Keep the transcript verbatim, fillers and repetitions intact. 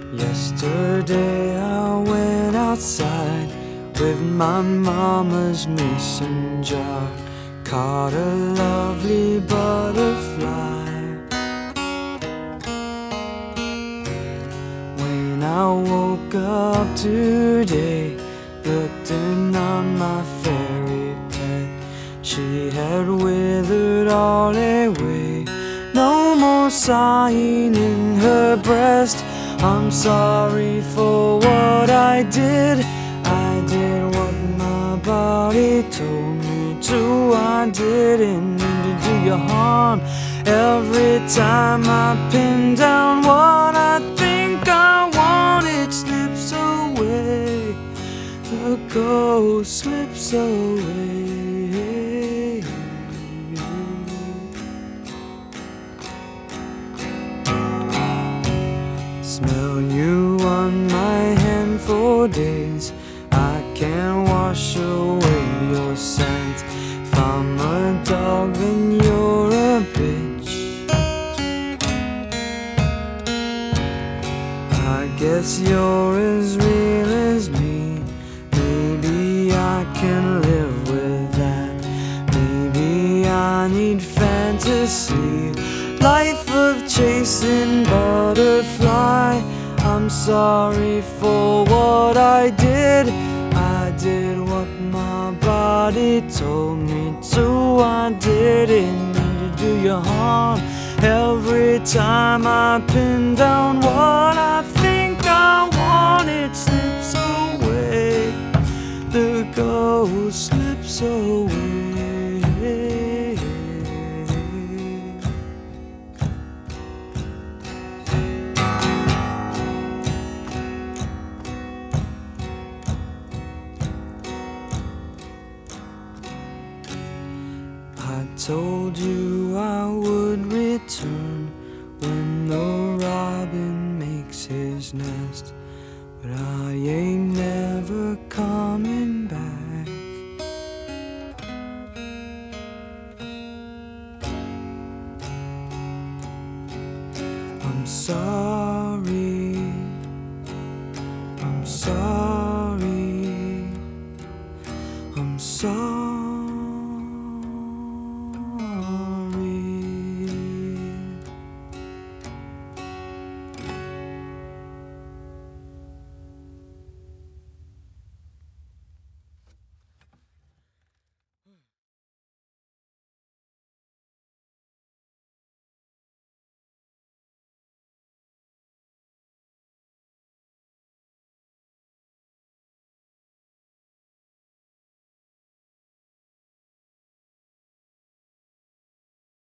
Yesterday I went outside with my mama's mason jar, caught a lovely butterfly. When I woke up today, looking on my fairy pet, she had withered all away. No more sighing in her breast. I'm sorry for what I did. I did what my body told me to. I didn't mean to do you harm. Every time I pin down what I think I want, it slips away. The ghost slips away. Smell you on my hand for days. I can't wash away your scent. If I'm a dog, then you're a bitch. I guess you're as real as me. Maybe I can live with that. Maybe I need fantasy, life of chasing butterfly. I'm sorry for what I did. I did what my body told me to. I didn't mean to do you harm. Every time I pin down what I think I want, it slips away. The ghost slips away. I told you I would return when the robin makes his nest, but I ain't never come.